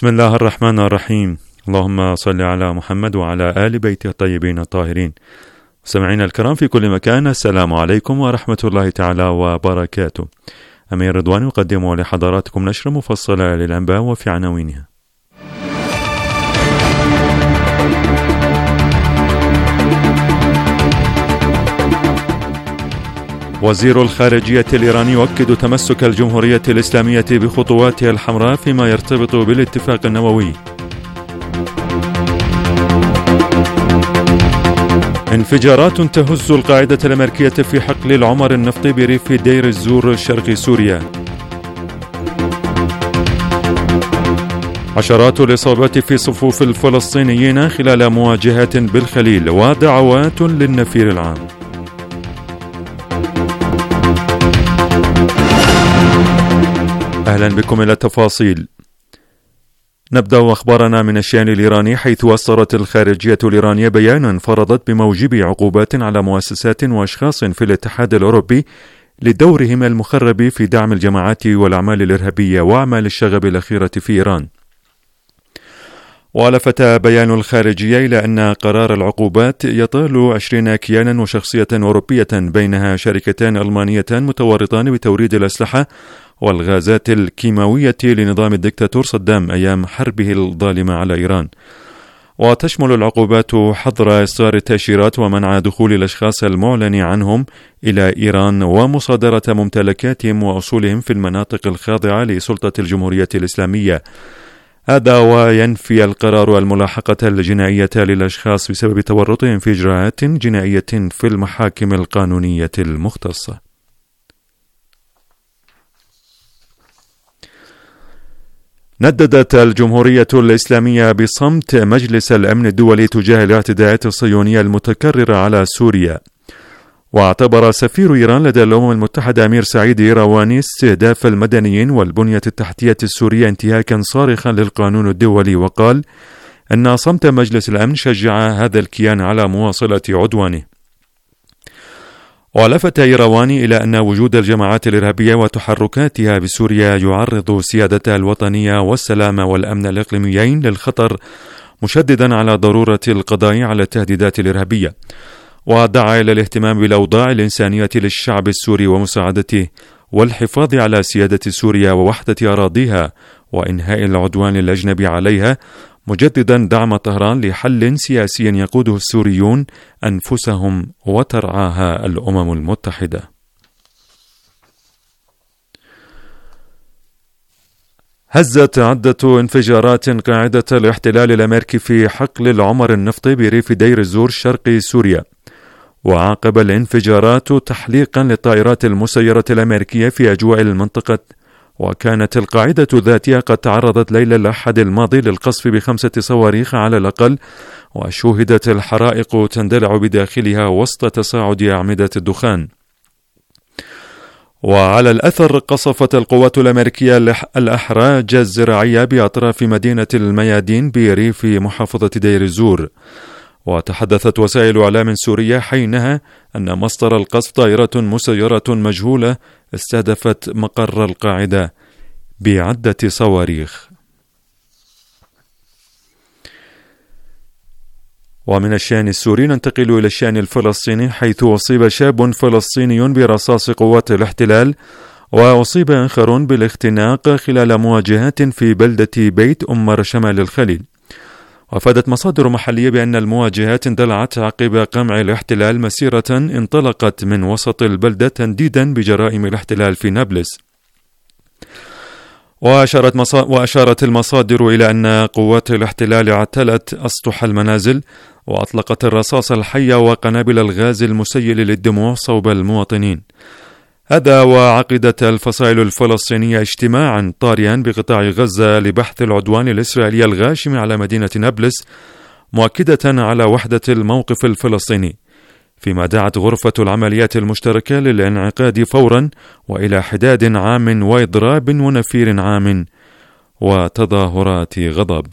بسم الله الرحمن الرحيم. اللهم صل على محمد وعلى آل بيته الطيبين الطاهرين. سمعينا الكرام في كل مكان، السلام عليكم ورحمة الله تعالى وبركاته. أمير رضوان يقدم لحضراتكم نشرة مفصلة للأنباء وفي عناوينها. وزير الخارجية الإيراني يؤكد تمسك الجمهورية الإسلامية بخطواتها الحمراء فيما يرتبط بالاتفاق النووي. انفجارات تهز القاعدة الأمريكية في حقل العمر النفطي بريف دير الزور شرق سوريا. عشرات الإصابات في صفوف الفلسطينيين خلال مواجهات بالخليل ودعوات للنفير العام. أهلا بكم إلى التفاصيل. نبدأ أخبارنا من الشأن الإيراني، حيث أصدرت الخارجية الإيرانية بيانا فرضت بموجب عقوبات على مؤسسات وأشخاص في الاتحاد الأوروبي لدورهم المخرب في دعم الجماعات والأعمال الإرهابية وأعمال الشغب الأخيرة في إيران. ولفت بيان الخارجية إلى أن قرار العقوبات يطال 20 كيانا وشخصية أوروبية، بينها شركتان ألمانيتان متورطان بتوريد الأسلحة والغازات الكيماوية لنظام الدكتاتور صدام أيام حربه الظالمة على إيران. وتشمل العقوبات حظر إصدار التأشيرات ومنع دخول الأشخاص المعلن عنهم إلى إيران ومصادرة ممتلكاتهم وأصولهم في المناطق الخاضعة لسلطة الجمهورية الإسلامية. هذا وينفي القرار الملاحقة الجنائية للأشخاص بسبب تورطهم في إجراءات جنائية في المحاكم القانونية المختصة. نددت الجمهورية الإسلامية بصمت مجلس الأمن الدولي تجاه الاعتداءات الصهيونية المتكررة على سوريا. واعتبر سفير إيران لدى الأمم المتحدة أمير سعيد إيرواني استهداف المدنيين والبنية التحتية السورية انتهاكا صارخا للقانون الدولي، وقال أن صمت مجلس الأمن شجع هذا الكيان على مواصلة عدوانه. ولفت إيرواني إلى أن وجود الجماعات الإرهابية وتحركاتها بسوريا يعرض سيادتها الوطنية والسلام والأمن الإقليميين للخطر، مشددا على ضرورة القضاء على التهديدات الإرهابية. ودعا إلى الاهتمام بالأوضاع الإنسانية للشعب السوري ومساعدته والحفاظ على سيادة سوريا ووحدة أراضيها وإنهاء العدوان الأجنبي عليها، مجددا دعم طهران لحل سياسي يقوده السوريون أنفسهم وترعاها الأمم المتحدة. هزت عدة انفجارات قاعدة الاحتلال الأمريكي في حقل العمر النفطي بريف دير الزور شرق سوريا. وعاقب الانفجارات تحليقا للطائرات المسيرة الأمريكية في أجواء المنطقة. وكانت القاعدة ذاتها قد تعرضت ليلة الأحد الماضي للقصف ب5 صواريخ على الأقل، وشوهدت الحرائق تندلع بداخلها وسط تصاعد أعمدة الدخان. وعلى الأثر قصفت القوات الأمريكية الأحراج الزراعية بأطراف مدينة الميادين بريف محافظة دير الزور. وتحدثت وسائل إعلام سورية حينها أن مصدر القصف طائرة مسيرة مجهولة استهدفت مقر القاعدة بعدة صواريخ. ومن الشأن السوري ننتقل إلى الشأن الفلسطيني، حيث أصيب شاب فلسطيني برصاص قوات الاحتلال، وأصيب آخر بالاختناق خلال مواجهات في بلدة بيت أمر شمال الخليل. وافادت مصادر محلية بأن المواجهات اندلعت عقب قمع الاحتلال مسيرة انطلقت من وسط البلدة تنديدا بجرائم الاحتلال في نابلس. وأشارت المصادر إلى أن قوات الاحتلال اعتلت أسطح المنازل وأطلقت الرصاص الحي وقنابل الغاز المسيل للدموع صوب المواطنين. هذا وعقدت الفصائل الفلسطينية اجتماعا طارئا بقطاع غزة لبحث العدوان الإسرائيلي الغاشم على مدينة نابلس، مؤكدة على وحدة الموقف الفلسطيني، فيما دعت غرفة العمليات المشتركة للانعقاد فورا وإلى حداد عام وإضراب ونفير عام وتظاهرات غضب.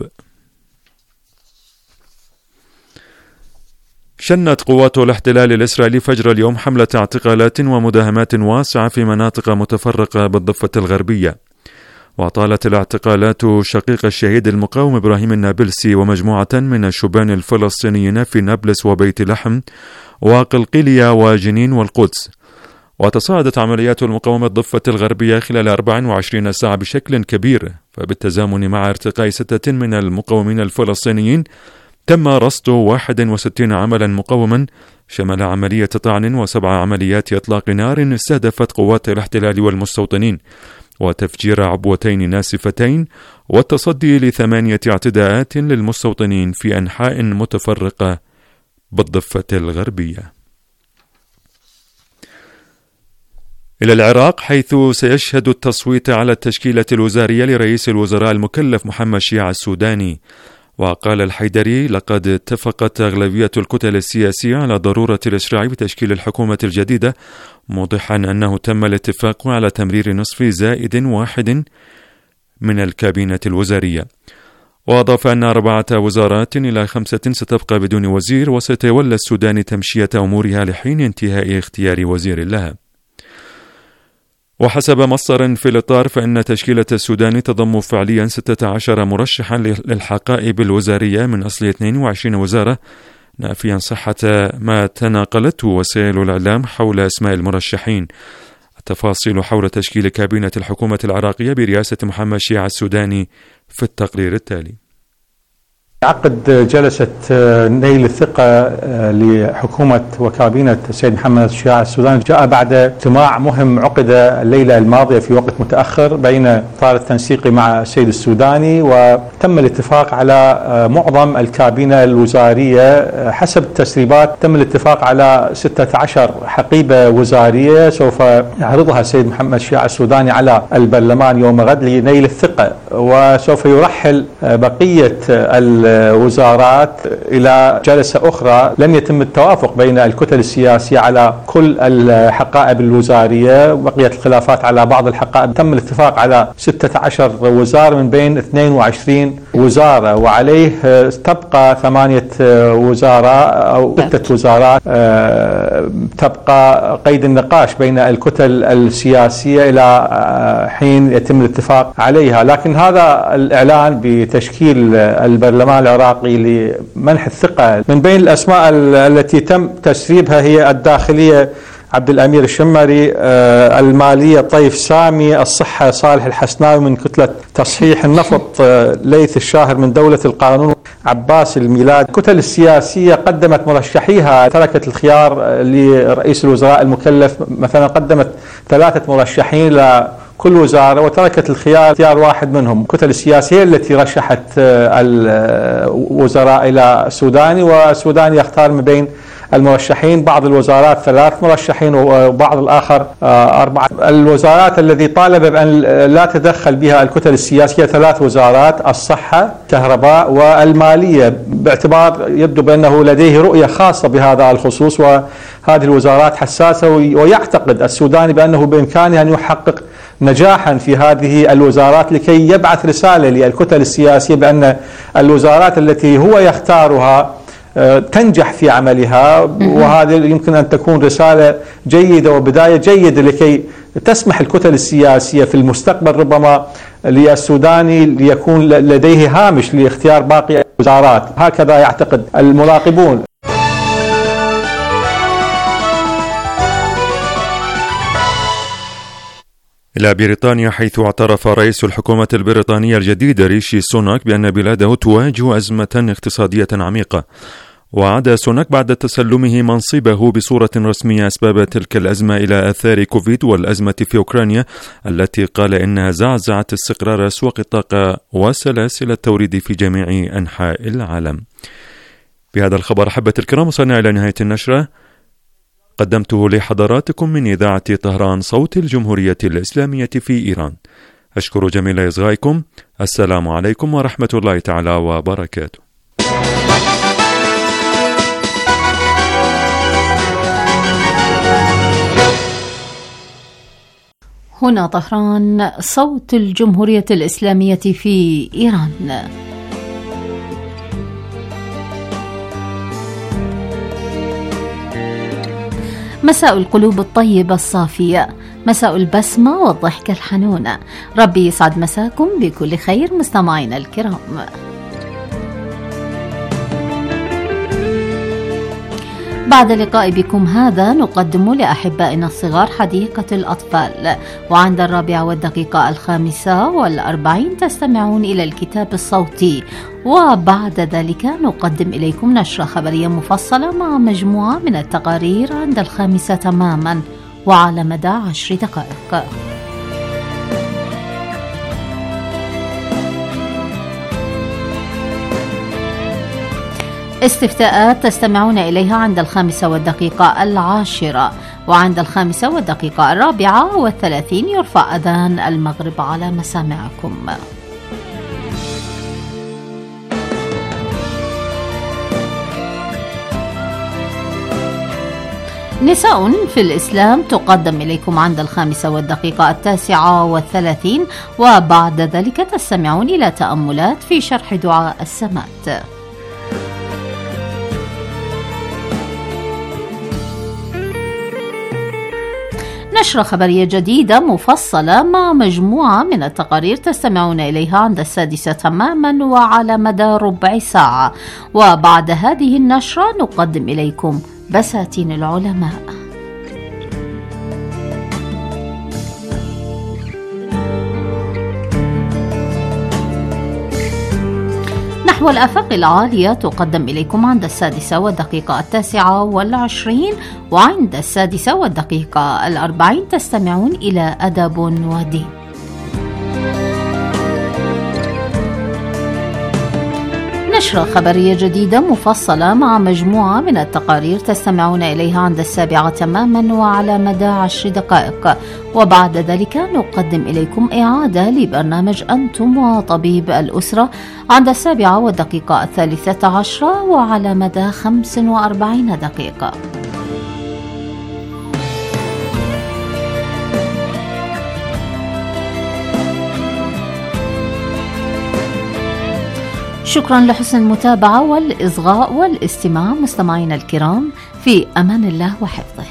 شنت قوات الاحتلال الإسرائيلي فجر اليوم حملة اعتقالات ومداهمات واسعة في مناطق متفرقة بالضفة الغربية. وطالت الاعتقالات شقيق الشهيد المقاوم إبراهيم النابلسي ومجموعة من الشبان الفلسطينيين في نابلس وبيت لحم وقلقيلية وجنين والقدس. وتصاعدت عمليات المقاومة الضفة الغربية خلال 24 ساعة بشكل كبير، فبالتزامن مع ارتقاء 6 من المقاومين الفلسطينيين تم رصد 61 عملا مقاوما شمل عملية طعن و7 عمليات إطلاق نار استهدفت قوات الاحتلال والمستوطنين، وتفجير عبوتين ناسفتين، والتصدي ل8 اعتداءات للمستوطنين في أنحاء متفرقة بالضفة الغربية. إلى العراق، حيث سيشهد التصويت على التشكيلة الوزارية لرئيس الوزراء المكلف محمد شيع السوداني. وقال الحيدري: لقد اتفقت أغلبية الكتل السياسية على ضرورة الإسراع بتشكيل الحكومة الجديدة، موضحا أنه تم الاتفاق على تمرير نصف زائد 1 من الكابينة الوزارية. وأضاف أن 4 وزارات إلى 5 ستبقى بدون وزير، وسيتولى السودان تمشية أمورها لحين انتهاء اختيار وزير لها. وحسب مصدر في الإطار، فإن تشكيلة السودان تضم فعليا 16 مرشحا للحقائب الوزارية من أصل 22 وزارة، نافيا صحة ما تناقلته وسائل الإعلام حول أسماء المرشحين. التفاصيل حول تشكيل كابينة الحكومة العراقية برئاسة محمد شيع السوداني في التقرير التالي. عقد جلسة نيل الثقة لحكومة وكابينة السيد محمد شيع السوداني جاء بعد اجتماع مهم عقد الليلة الماضية في وقت متأخر بين إطار التنسيقي مع السيد السوداني، وتم الاتفاق على معظم الكابينة الوزارية. حسب التسريبات تم الاتفاق على 16 حقيبة وزارية سوف يعرضها السيد محمد شيع السوداني على البرلمان يوم غد لنيل الثقة، وسوف يرحل بقية الوزارات إلى جلسة أخرى. لم يتم التوافق بين الكتل السياسية على كل الحقائب الوزارية، بقيت الخلافات على بعض الحقائب. تم الاتفاق على 16 وزارة من بين 22 وزارة، وعليه تبقى 8 وزارات أو 6 وزارات تبقى قيد النقاش بين الكتل السياسية إلى حين يتم الاتفاق عليها. لكن هذا الإعلان بتشكيل البرلمان العراقي لمنح الثقة من بين الأسماء التي تم تسريبها هي الداخلية عبد الأمير الشمري، المالية طيف سامي، الصحة صالح الحسناوي، من كتلة تصحيح النفط ليث الشاهر، من دولة القانون عباس الميلاد. الكتل السياسية قدمت مرشحيها، تركت الخيار لرئيس الوزراء المكلف. مثلا قدمت 3 مرشحين كل وزارة وتركت الخيار اختيار واحد منهم. الكتل السياسية التي رشحت الوزراء إلى السوداني، والسوداني يختار من بين المرشحين بعض الوزارات 3 مرشحين وبعض الآخر 4. الوزارات الذي طالب بأن لا تدخل بها الكتل السياسية 3 وزارات: الصحة، كهرباء، والمالية، باعتبار يبدو بأنه لديه رؤية خاصة بهذا الخصوص، وهذه الوزارات حساسة، ويعتقد السوداني بأنه بإمكانه أن يحقق نجاحا في هذه الوزارات لكي يبعث رسالة للكتل السياسية بأن الوزارات التي هو يختارها تنجح في عملها. وهذا يمكن أن تكون رسالة جيدة وبداية جيدة لكي تسمح الكتل السياسية في المستقبل ربما للسوداني ليكون لديه هامش لاختيار باقي الوزارات. هكذا يعتقد المراقبون. إلى بريطانيا، حيث اعترف رئيس الحكومة البريطانية الجديد ريشي سوناك بأن بلاده تواجه أزمة اقتصادية عميقة. وعاد سوناك بعد تسلمه منصبه بصورة رسمية أسباب تلك الأزمة إلى آثار كوفيد والأزمة في أوكرانيا التي قال إنها زعزعت استقرار أسواق الطاقة وسلاسل التوريد في جميع أنحاء العالم. بهذا الخبر أحبة الكرام وصلنا إلى نهاية النشرة قدمته لحضراتكم من إذاعة طهران صوت الجمهورية الإسلامية في إيران. أشكر جميل إصغائكم. السلام عليكم ورحمة الله تعالى وبركاته. هنا طهران صوت الجمهورية الإسلامية في إيران. مساء القلوب الطيبة الصافية، مساء البسمة والضحك الحنون. ربي يسعد مساكم بكل خير مستمعينا الكرام. بعد لقاء بكم هذا نقدم لأحبائنا الصغار حديقة الأطفال، وعند 4:05 تستمعون إلى الكتاب الصوتي، وبعد ذلك نقدم إليكم نشرة خبرية مفصلة مع مجموعة من التقارير عند 5 تماما وعلى مدى 10 دقائق. استفتاءات تستمعون إليها عند 5:10، وعند 5:34 يرفع أذان المغرب على مسامعكم. نساء في الإسلام تقدم إليكم عند 5:39، وبعد ذلك تستمعون إلى تأملات في شرح دعاء السمات. نشرة خبرية جديدة مفصلة مع مجموعة من التقارير تستمعون إليها عند 6 تماما وعلى مدى ربع ساعة، وبعد هذه النشرة نقدم إليكم بساتين العلماء. نحو الآفاق العالية تقدم إليكم عند 6:29، وعند 6:40 تستمعون إلى أدب ودين. نشرة خبرية جديدة مفصلة مع مجموعة من التقارير تستمعون إليها عند 7 تماما وعلى مدى 10 دقائق، وبعد ذلك نقدم إليكم إعادة لبرنامج أنتم وطبيب الأسرة عند 7:13 وعلى مدى 45 دقيقة. شكرا لحسن المتابعة والإصغاء والاستماع مستمعينا الكرام، في أمان الله وحفظه.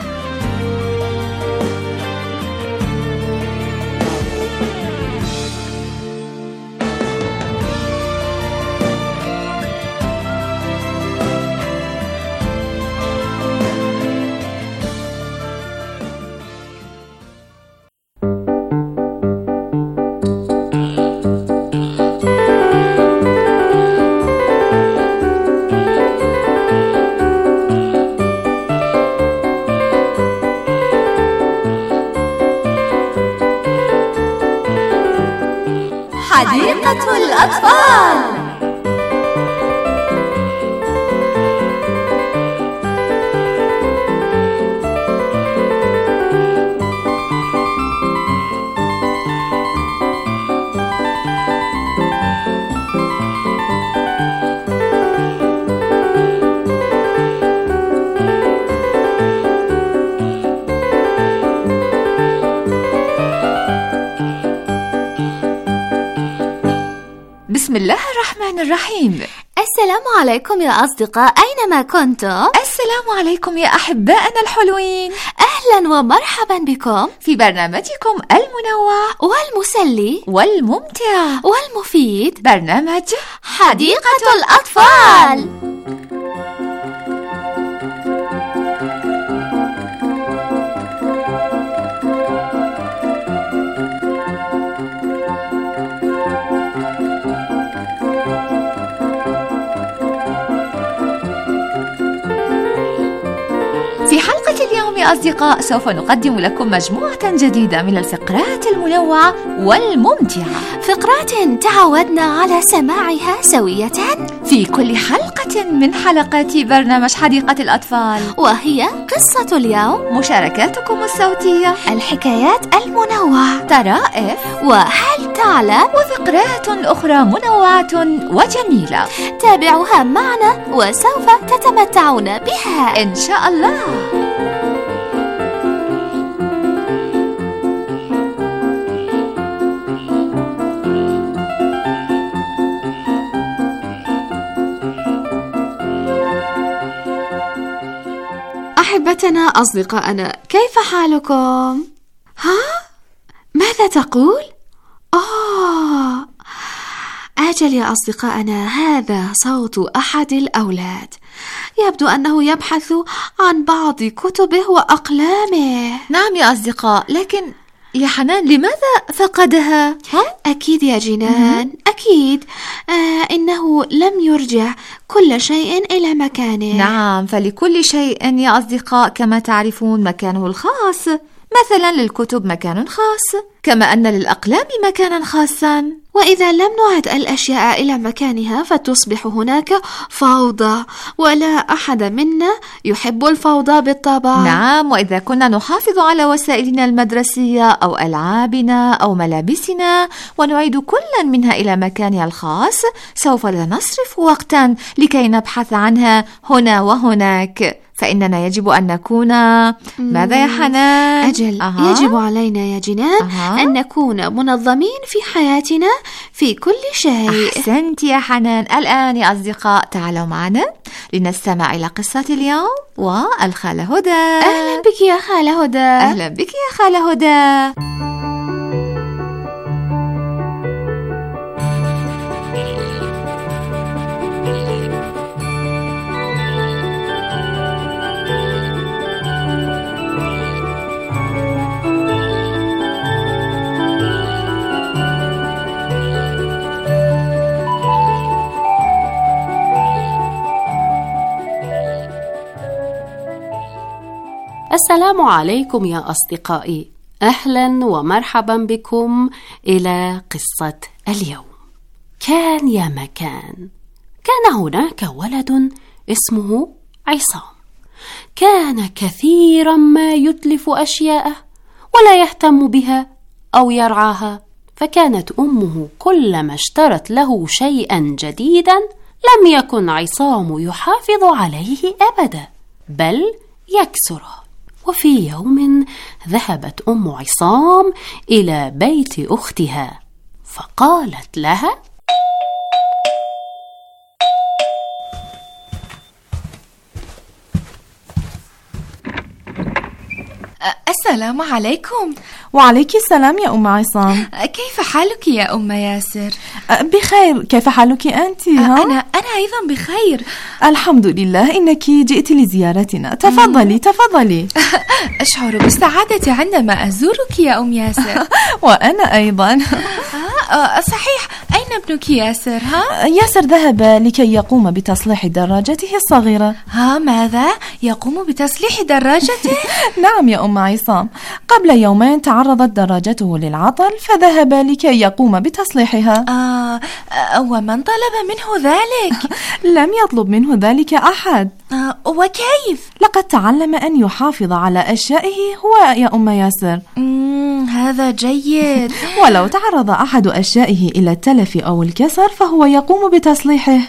حديقة الأطفال. بسم الله الرحمن الرحيم. السلام عليكم يا أصدقاء أينما كنتم. السلام عليكم يا أحبائنا الحلوين. أهلا ومرحبا بكم في برنامجكم المنوع والمسلي والممتع والمفيد، برنامج حديقة الأطفال. في حلقة اليوم يا أصدقاء سوف نقدم لكم مجموعة جديدة من الفقرات المنوعة والممتعة، فقرات تعودنا على سماعها سوية في كل حلقة من حلقات برنامج حديقة الأطفال، وهي قصة اليوم، مشاركاتكم الصوتية، الحكايات المنوعة، طرائف، وهل تعلم، وفقرات أخرى منوعة وجميلة. تابعوها معنا وسوف تتمتعون بها إن شاء الله. متنا أصدقائنا، كيف حالكم؟ ها؟ ماذا تقول؟ أجل يا أصدقائنا، هذا صوت أحد الأولاد، يبدو أنه يبحث عن بعض كتبه وأقلامه. نعم يا أصدقاء، لكن يا حنان لماذا فقدها؟ أكيد يا جنان، أكيد إنه لم يرجع كل شيء إلى مكانه. نعم، فلكل شيء يا أصدقاء كما تعرفون مكانه الخاص. مثلا للكتب مكان خاص، كما أن للأقلام مكانا خاصا. وإذا لم نعد الأشياء إلى مكانها فتصبح هناك فوضى، ولا أحد منا يحب الفوضى بالطبع. نعم، وإذا كنا نحافظ على وسائلنا المدرسية أو ألعابنا أو ملابسنا ونعيد كلا منها إلى مكانها الخاص، سوف لا نصرف وقتا لكي نبحث عنها هنا وهناك. فإننا يجب أن نكون ماذا يا حنان؟ أجل يجب علينا يا جنان أن نكون منظمين في حياتنا في كل شيء. أحسنت يا حنان. الآن يا أصدقاء تعالوا معنا لنستمع إلى قصة اليوم والخالة هدى. أهلا بك يا خالة هدى. أهلا بك يا خالة هدى. السلام عليكم يا أصدقائي، أهلا ومرحبا بكم إلى قصة اليوم. كان يا مكان، كان هناك ولد اسمه عصام، كان كثيرا ما يتلف أشياءه ولا يهتم بها أو يرعاها، فكانت أمه كلما اشترت له شيئا جديدا لم يكن عصام يحافظ عليه أبدا، بل يكسره. وفي يوم ذهبت أم عصام إلى بيت أختها فقالت لها: السلام عليكم. وعليك السلام يا أم عصام. كيف حالك يا أم ياسر؟ بخير، كيف حالك أنت؟ أنا أيضا بخير الحمد لله. إنك جئت لزيارتنا، تفضلي تفضلي. أشعر بالسعادة عندما أزورك يا أم ياسر. وأنا أيضا. صحيح، أين ابنك ياسر؟ ياسر ذهب لكي يقوم بتصليح دراجته الصغيرة. ماذا؟ يقوم بتصليح دراجته؟ نعم يا أم عصام، قبل يومين تعرضت دراجته للعطل فذهب لكي يقوم بتصليحها. ومن طلب منه ذلك؟ لم يطلب منه ذلك أحد. وكيف؟ لقد تعلم أن يحافظ على أشيائه هو يا أم ياسر. هذا جيد. ولو تعرض أحد أشيائه إلى التلف أو الكسر فهو يقوم بتصليحه.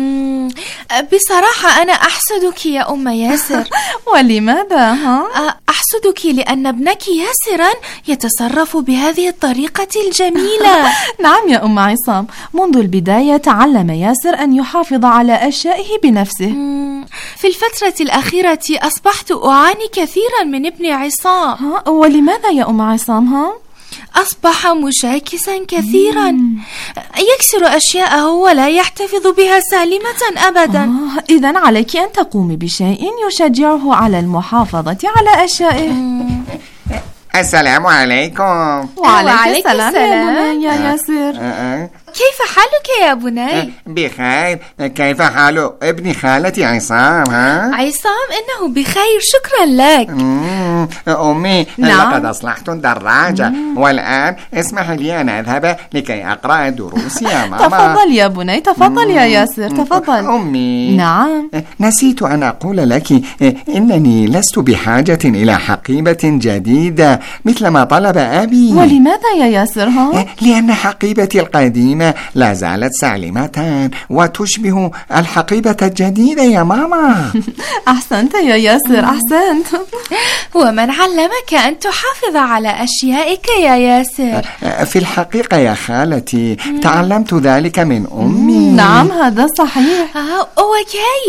بصراحة أنا أحسدك يا أم ياسر. ولماذا؟ أحسدك لأن ابنك ياسرا يتصرف بهذه الطريقة الجميلة. نعم يا أم عصام، منذ البداية تعلم ياسر أن يحافظ على أشيائه بنفسه. في الفترة الأخيرة أصبحت أعاني كثيرا من ابن عصام. ولماذا يا أم عصام؟ أصبح مشاكسا كثيرا، يكسر أشياءه ولا يحتفظ بها سالمة أبدا. إذن عليك أن تقومي بشيء يشجعه على المحافظة على أشيائه. السلام عليكم. وعليك السلام يا ياسر. كيف حالك يا بني؟ بخير. كيف حال ابن خالتي عصام؟ عصام إنه بخير، شكرا لك. أمي، نعم. لقد أصلحت الدراجة والآن اسمح لي أن أذهب لكي أقرأ دروسي يا ماما. تفضل يا بني، تفضل يا ياسر، تفضل. أمي، نعم. نسيت أن أقول لك إنني لست بحاجة إلى حقيبة جديدة مثل ما طلب أبي. ولماذا يا ياسر؟ لأن حقيبتي القديمة لا زالت سالمة وتشبه الحقيبة الجديدة يا ماما. أحسنت يا ياسر، أحسنت. ومن علمك أن تحافظ على أشيائك يا ياسر؟ في الحقيقة يا خالتي تعلمت ذلك من أمي. نعم هذا صحيح. وكيف؟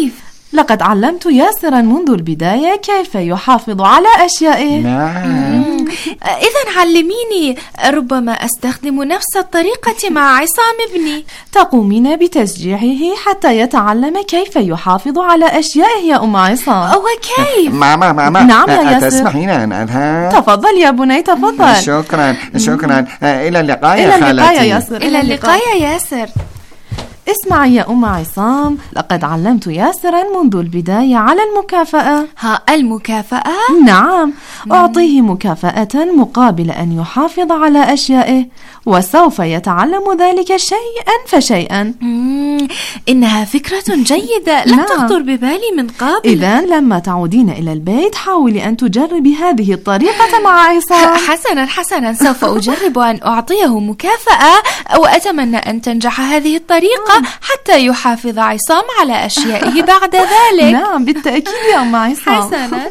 لقد علمت ياسرا منذ البداية كيف يحافظ على أشيائه. نعم. إذن علميني، ربما أستخدم نفس الطريقة مع عصام ابني. تقومين بتشجيعه حتى يتعلم كيف يحافظ على أشيائه يا أم عصام. وكيف؟ ماما نعم يا ياسر. تسمحين أن أذهب؟ تفضل يا بني تفضل. شكرا. إلى اللقاء يا خالتي. إلى اللقاء يا ياسر. إلى اللقاء يا ياسر. اسمعي يا أم عصام، لقد علمت ياسرا منذ البداية على المكافأة. ها المكافأة؟ نعم، أعطيه مكافأة مقابل أن يحافظ على أشيائه، وسوف يتعلم ذلك شيئا فشيئا. إنها فكرة جيدة، لم تخطر ببالي من قبل. إذن لما تعودين إلى البيت حاولي أن تجربي هذه الطريقة مع عصام. حسنا، سوف أجرب أن أعطيه مكافأة، وأتمنى أن تنجح هذه الطريقة حتى يحافظ عصام على أشيائه بعد ذلك. نعم بالتأكيد يا أم عصام. حسنا.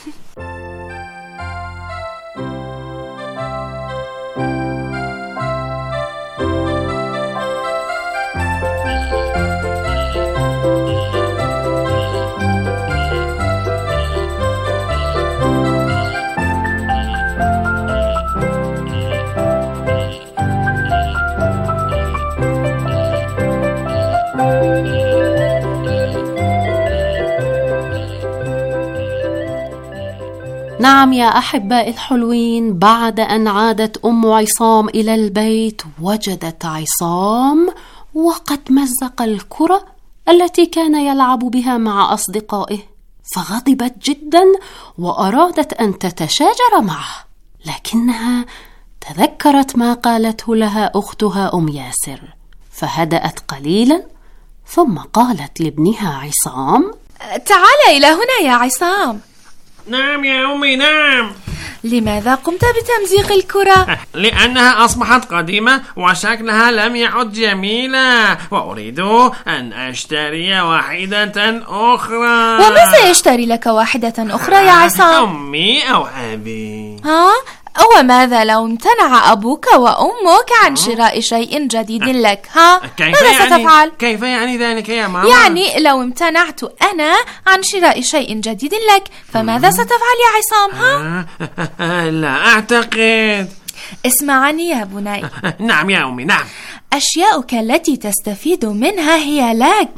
نعم يا أحبائي الحلوين، بعد أن عادت أم عصام إلى البيت وجدت عصام وقد مزق الكرة التي كان يلعب بها مع أصدقائه، فغضبت جدا وأرادت أن تتشاجر معه، لكنها تذكرت ما قالته لها أختها أم ياسر، فهدأت قليلا ثم قالت لابنها عصام: تعال إلى هنا يا عصام. نعم يا أمي نعم. لماذا قمت بتمزيق الكرة؟ لأنها أصبحت قديمة وشكلها لم يعد جميلة، وأريد أن أشتري واحدة أخرى. ومن سيشتري لك واحدة أخرى يا عصام؟ أمي أو أبي. وماذا لو امتنع أبوك وأمك عن شراء شيء جديد لك؟ ماذا ستفعل؟ كيف يعني ذلك يا ماما؟ يعني لو امتنعت أنا عن شراء شيء جديد لك فماذا ستفعل يا عصام؟ لا أعتقد. اسمعني يا بني. نعم يا أمي نعم. أشياؤك التي تستفيد منها هي لك.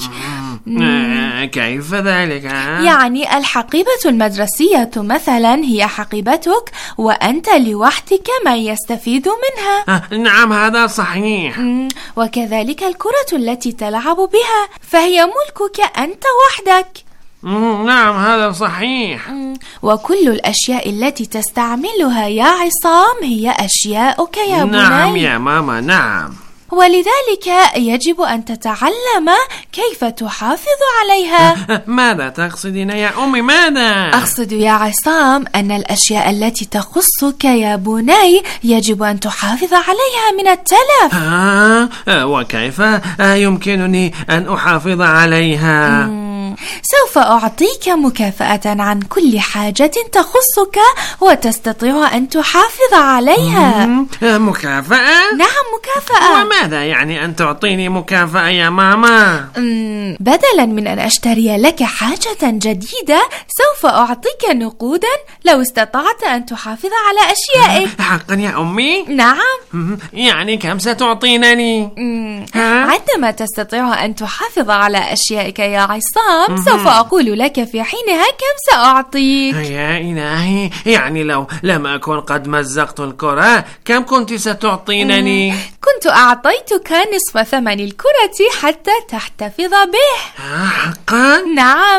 كيف ذلك؟ يعني الحقيبة المدرسية مثلا هي حقيبتك، وأنت لوحدك من يستفيد منها. نعم هذا صحيح. وكذلك الكرة التي تلعب بها فهي ملكك أنت وحدك. نعم هذا صحيح. وكل الأشياء التي تستعملها يا عصام هي أشياؤك يا بني. نعم يا ماما نعم. ولذلك يجب أن تتعلم كيف تحافظ عليها. ماذا تقصدين يا أمي ماذا؟ أقصد يا عصام أن الأشياء التي تخصك يا بني يجب أن تحافظ عليها من التلف. وكيف يمكنني أن أحافظ عليها؟ سوف أعطيك مكافأة عن كل حاجة تخصك وتستطيع أن تحافظ عليها. مكافأة؟ نعم مكافأة. وماذا يعني أن تعطيني مكافأة يا ماما؟ بدلا من أن أشتري لك حاجة جديدة سوف أعطيك نقودا لو استطعت أن تحافظ على أشيائك. حقا يا أمي؟ نعم. يعني كم ستعطينني؟ عندما تستطيع أن تحافظ على أشيائك يا عصام سوف أقول لك في حينها كم سأعطيك. يا إلهي، يعني لو لم أكن قد مزقت الكرة كم كنت ستعطينني؟ كنت أعطيتك نصف ثمن الكرة حتى تحتفظ به. حقا؟ نعم.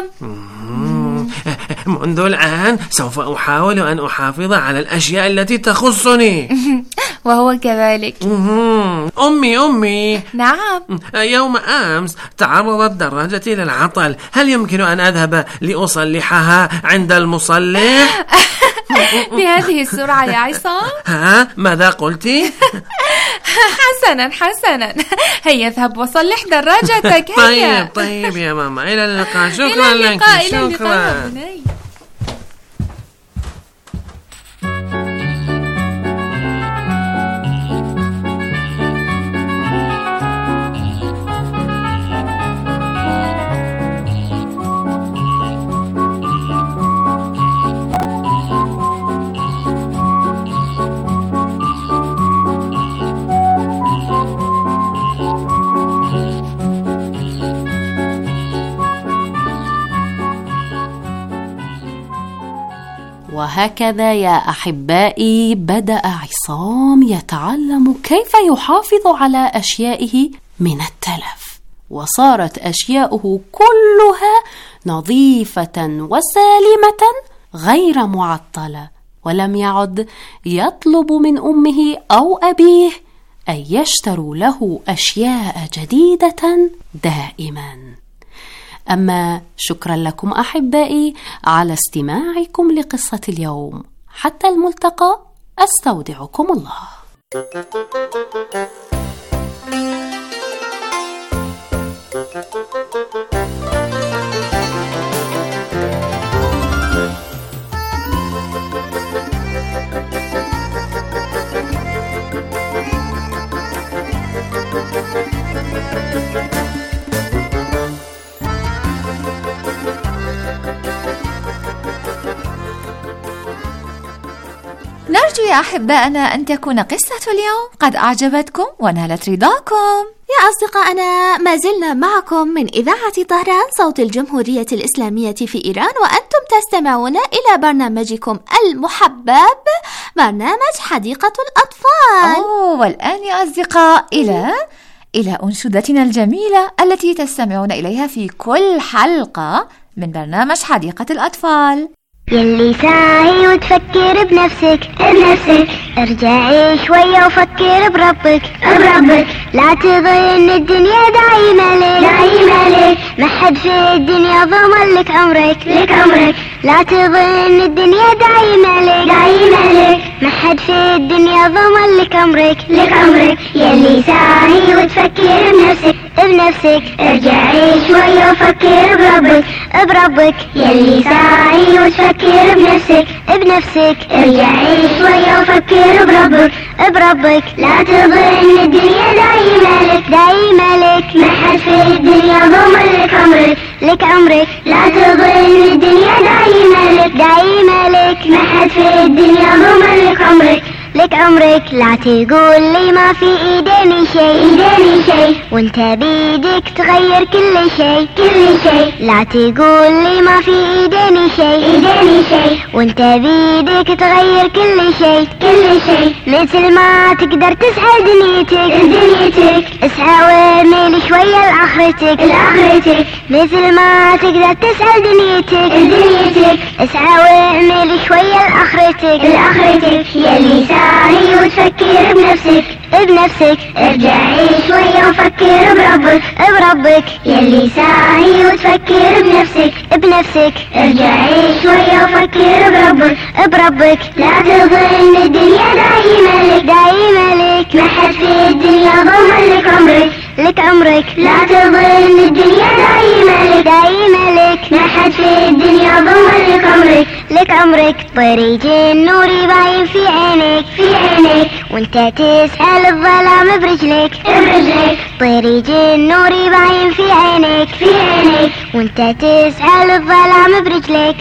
منذ الآن سوف أحاول أن أحافظ على الأشياء التي تخصني. وهو كذلك. أمي. نعم. يوم أمس تعرضت دراجتي للعطل، هل يمكن أن أذهب لأصلحها عند المصلح؟ بهذه السرعة يا عصام؟ ماذا قلتي؟ حسنا هيا اذهب وصلح دراجتك. هيا. طيب يا ماما، إلى اللقاء. شكرا لك. شكرا. وهكذا يا أحبائي بدأ عصام يتعلم كيف يحافظ على أشيائه من التلف، وصارت أشياؤه كلها نظيفة وسالمة غير معطلة، ولم يعد يطلب من أمه أو أبيه أن يشتروا له أشياء جديدة دائما. أما شكرا لكم أحبائي على استماعكم لقصة اليوم. حتى الملتقى، أستودعكم الله. نرجو يا أحبائنا أن تكون قصة اليوم قد أعجبتكم ونالت رضاكم. يا أصدقائنا، ما زلنا معكم من إذاعة طهران صوت الجمهورية الإسلامية في إيران، وأنتم تستمعون إلى برنامجكم المحبب، برنامج حديقة الأطفال. والآن يا أصدقاء إلى أنشودتنا الجميلة التي تستمعون إليها في كل حلقة من برنامج حديقة الأطفال. يلي ساعي وتفكر بنفسك ارجعي شوية وفكر بربك لا تظن الدنيا دايمة لك ما حد في الدنيا ضمن لك عمرك لا تظن الدنيا دايمة لك ما حد في الدنيا ضمن لك عمرك يلي ساعي وتفكر بنفسك ارجعي شوية وفكر بربك يلي ساعي وتفكر بنفسك ارجعي شوية وفكر بربك لا تظن الدنيا دايمة لك ما حد في الدنيا ضمن لك عمرك لا تظن الدنيا دايمة لك ما حد في الدنيا ضمن لك عمرك لا تقول لي ما في ايديني شيء وانت بيدك تغير كل شيء لا تقول لي ما في ايديني شيء وانت بيدك تغير كل شيء مثل ما تقدر تسعى دنيتك اسعى وارمي شوية لآخرتك مثل ما تقدر تسعى دنيتك اسعى وارمي شوية لآخرتك يلي ساعي وتفكر بنفسك ارجعي شوية وفكر بربك يلي ساعي وتفكر بنفسك ارجعي شوية وفكر بربك لا تظن الدنيا دايمة لك ما حد في الدنيا ضمن لك عمرك لا تظن الدنيا دايمة لك ما حد في الدنيا ضمن لك عمرك طريق النور باين في عينك وانت تسأل الظلام برجلك طريق النور باين في عينك وانت تسأل الظلام برجلك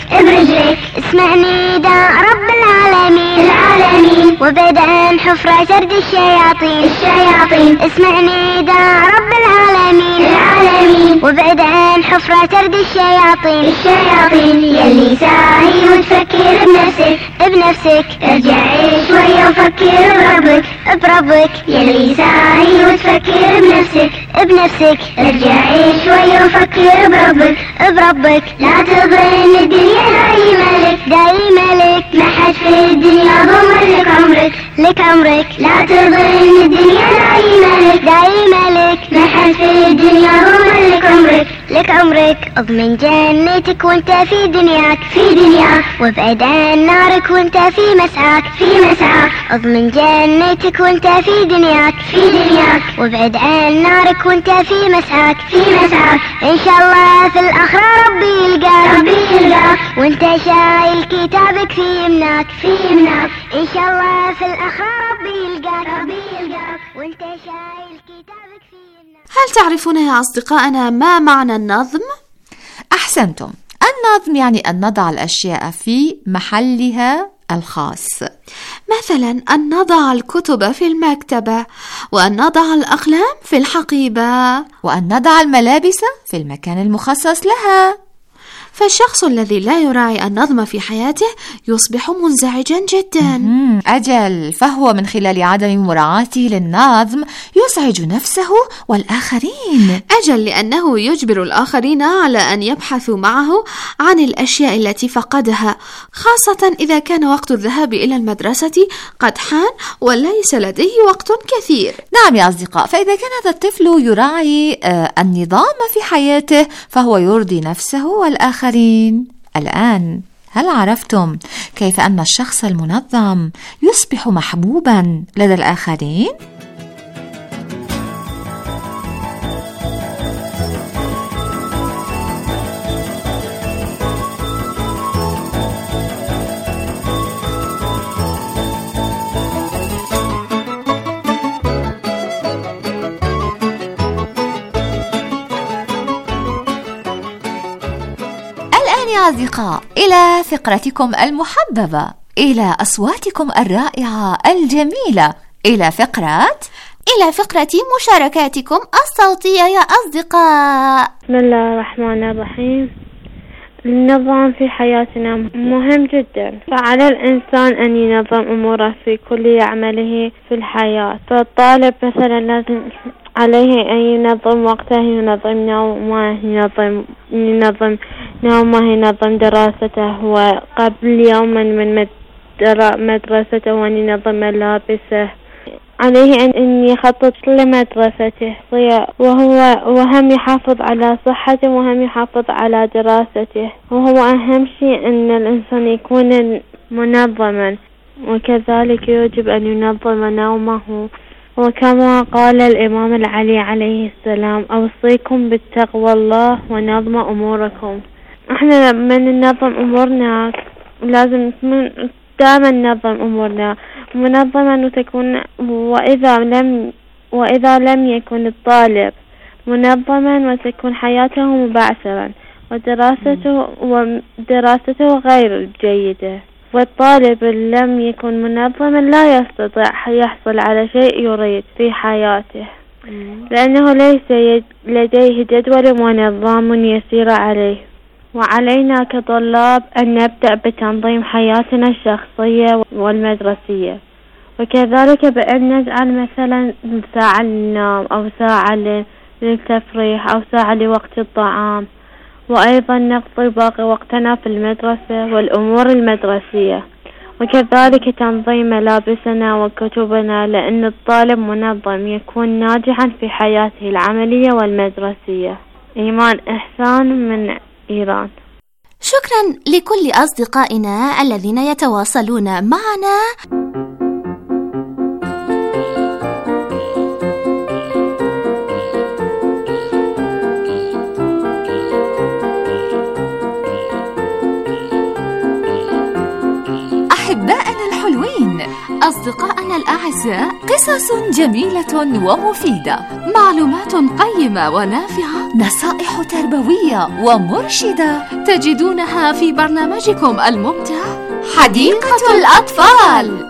اسمعني دا رب العالمين وبعد عن حفرة سرد الشياطين اسمعني دا رب العالمين وبعد عن حفرة سرد الشياطين يلي ساعي وتفكر بنفسك ارجعي شوية وفكر بربك يلي ساعي وتفكر بنفسك ارجعي شوية وفكر بربك لا تظن الدنيا دايمة لك ما حد في الدنيا ضمن لك عمرك لا تظن الدنيا دايمة لك ما حد في الدنيا ضمن لك عمرك اضمن جنتك وانت في دنياك وابعد عن نارك وانت في مسعاك اضمن جنتك وانت في دنياك وابعد عن نارك وانت في مسعاك ان شاء الله في الاخرى ربي يلقاك وانت شايل كتابك في يمناك ان شاء الله في الاخرى ربي يلقاك وانت شايل كتابك في يمناك. هل تعرفون يا أصدقائنا ما معنى النظم؟ أحسنتم، النظم يعني أن نضع الأشياء في محلها الخاص، مثلا أن نضع الكتب في المكتبة، وأن نضع الأقلام في الحقيبة، وأن نضع الملابس في المكان المخصص لها. فالشخص الذي لا يراعي النظم في حياته يصبح منزعجا جدا. أجل، فهو من خلال عدم مراعاته للنظم يزعج نفسه والآخرين. أجل، لأنه يجبر الآخرين على أن يبحثوا معه عن الأشياء التي فقدها، خاصة إذا كان وقت الذهاب إلى المدرسة قد حان وليس لديه وقت كثير. نعم يا أصدقاء، فإذا كان هذا الطفل يراعي النظام في حياته فهو يرضي نفسه والآخرين. الآن هل عرفتم كيف أن الشخص المنظم يصبح محبوبا لدى الآخرين؟ يا أصدقاء، إلى فقرتكم المحببة، إلى أصواتكم الرائعة الجميلة، إلى فقرة مشاركاتكم الصوتية يا أصدقاء. بسم الله الرحمن الرحيم. النظام في حياتنا مهم جدا، فعلى الإنسان أن ينظم أموره في كل يعمله في الحياة. فالطالب مثلا لازم عليه أن ينظم وقته، ينظم نومه، ينظم ينظم دراسته، وقبل يوما من مدرسته وأن ينظم ملابسه. عليه أن يخطط لمدرسته، وهم يحافظ على صحته، وهم يحافظ على دراسته. وهو أهم شيء أن الإنسان يكون منظما، وكذلك يجب أن ينظم نومه. وكما قال الإمام العلي عليه السلام: أوصيكم بالتقوى الله ونظم أموركم. احنا من ننظم أمورنا لازم دائما ننظم أمورنا منظما وتكون. وإذا لم يكن الطالب منظما وتكون حياته مبعثرا ودراسته غير جيدة. والطالب لم يكن منظما لا يستطيع يحصل على شيء يريد في حياته، لأنه ليس لديه جدول ونظام يسير عليه. وعلينا كطلاب أن نبدأ بتنظيم حياتنا الشخصية والمدرسية، وكذلك بأن نجعل مثلا ساعة للنوم أو ساعة للتفريح أو ساعة لوقت الطعام، وأيضا نقضي باقي وقتنا في المدرسة والأمور المدرسية، وكذلك تنظيم ملابسنا وكتبنا، لأن الطالب منظم يكون ناجحا في حياته العملية والمدرسية. إيمان إحسان من إيران. شكرا لكل أصدقائنا الذين يتواصلون معنا. أحبائنا الحلوين، أصدقائنا الأعزاء، قصص جميلة ومفيدة، معلومات قيمة ونافعة، نصائح تربوية ومرشدة تجدونها في برنامجكم الممتع حديقة الأطفال.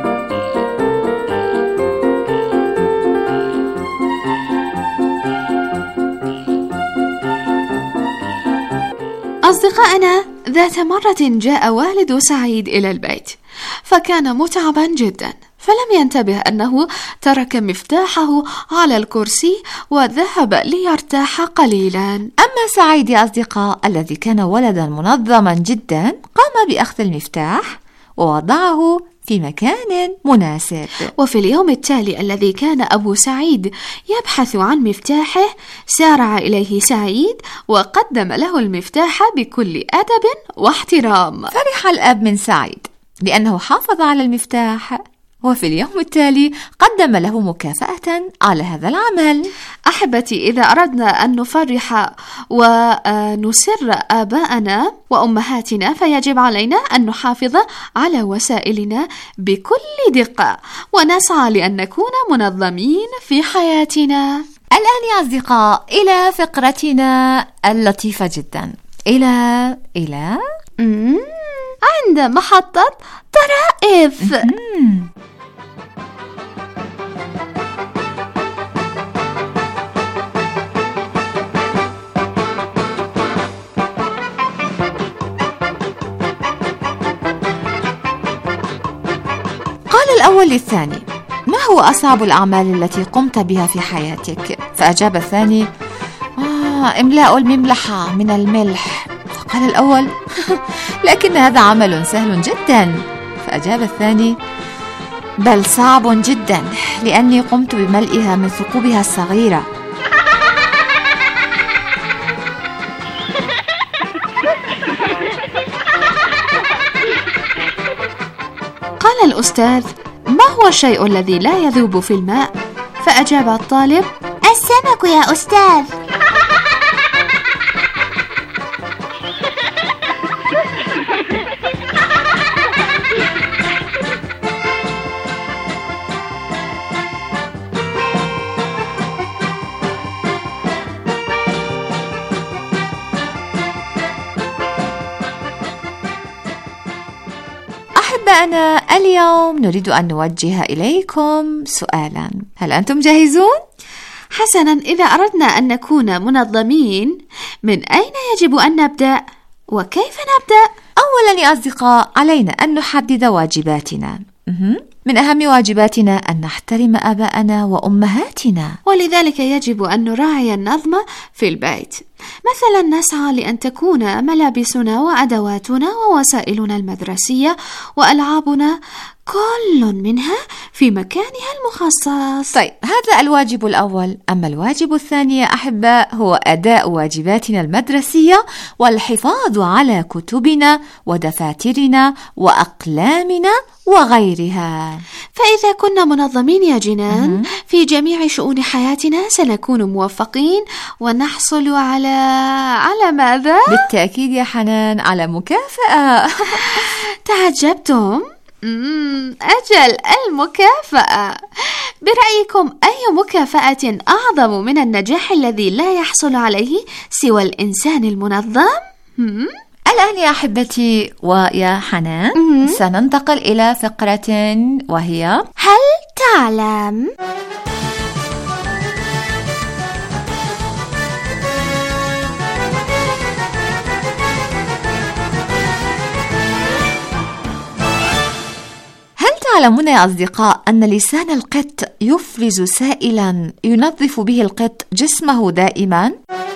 أصدقائنا، ذات مرة جاء والد سعيد إلى البيت، فكان متعبا جدا، فلم ينتبه أنه ترك مفتاحه على الكرسي وذهب ليرتاح قليلا. أما سعيد يا أصدقاء الذي كان ولدا منظما جدا، قام بأخذ المفتاح ووضعه في مكان مناسب. وفي اليوم التالي الذي كان أبو سعيد يبحث عن مفتاحه، سارع إليه سعيد وقدم له المفتاح بكل أدب واحترام. فرح الأب من سعيد لأنه حافظ على المفتاح، وفي اليوم التالي قدم له مكافأة على هذا العمل. أحبتي، إذا أردنا أن نفرح ونسر آباءنا وأمهاتنا فيجب علينا أن نحافظ على وسائلنا بكل دقة، ونسعى لأن نكون منظمين في حياتنا. الآن يا أصدقاء إلى فقرتنا اللطيفة جدا، إلى عند محطة طرائف. الأول للثاني: ما هو أصعب الأعمال التي قمت بها في حياتك؟ فأجاب الثاني: إملاء المملحة من الملح. فقال الأول: لكن هذا عمل سهل جدا. فأجاب الثاني: بل صعب جدا، لأني قمت بملئها من ثقوبها الصغيرة. قال الأستاذ: ما هو الشيء الذي لا يذوب في الماء؟ فأجاب الطالب: السمك يا أستاذ. أحبائنا، اليوم نريد أن نوجه إليكم سؤالا. هل أنتم جاهزون؟ حسنا، إذا أردنا أن نكون منظمين، من أين يجب أن نبدأ؟ وكيف نبدأ؟ أولا يا أصدقاء، علينا أن نحدد واجباتنا. من أهم واجباتنا أن نحترم آباءنا وأمهاتنا، ولذلك يجب أن نراعي النظم في البيت. مثلا نسعى لأن تكون ملابسنا وأدواتنا ووسائلنا المدرسية وألعابنا كل منها في مكانها المخصص. طيب، هذا الواجب الأول. أما الواجب الثاني يا أحباء هو أداء واجباتنا المدرسية والحفاظ على كتبنا ودفاترنا وأقلامنا وغيرها. فإذا كنا منظمين يا جنان في جميع شؤون حياتنا، سنكون موفقين ونحصل على ماذا؟ بالتأكيد يا حنان، على مكافأة. تعجبتم؟ أجل، المكافأة. برأيكم أي مكافأة أعظم من النجاح الذي لا يحصل عليه سوى الإنسان المنظم؟ الآن يا أحبتي ويا حنان سننتقل إلى فقرة وهي هل تعلم؟ تعلمون يا أصدقاء أن لسان القط يفرز سائلا ينظف به القط جسمه دائما؟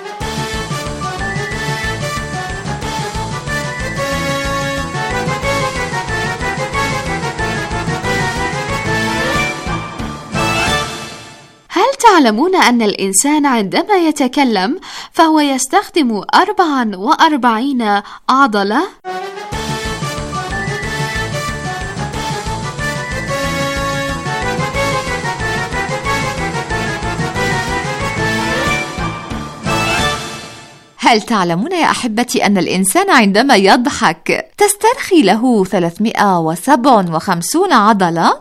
هل تعلمون أن الإنسان عندما يتكلم فهو يستخدم 44 عضلة؟ هل تعلمون يا أحبتي أن الإنسان عندما يضحك تسترخي له 357 عضلة؟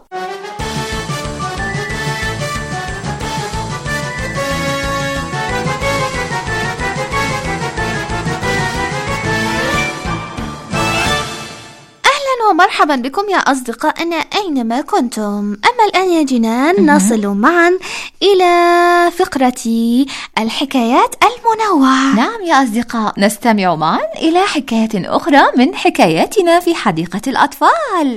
ومرحبا بكم يا أصدقائنا أينما كنتم. أما الآن يا جنان نصل معا إلى فقرة الحكايات المنوعة. نعم يا أصدقاء، نستمع معا إلى حكاية أخرى من حكاياتنا في حديقة الأطفال.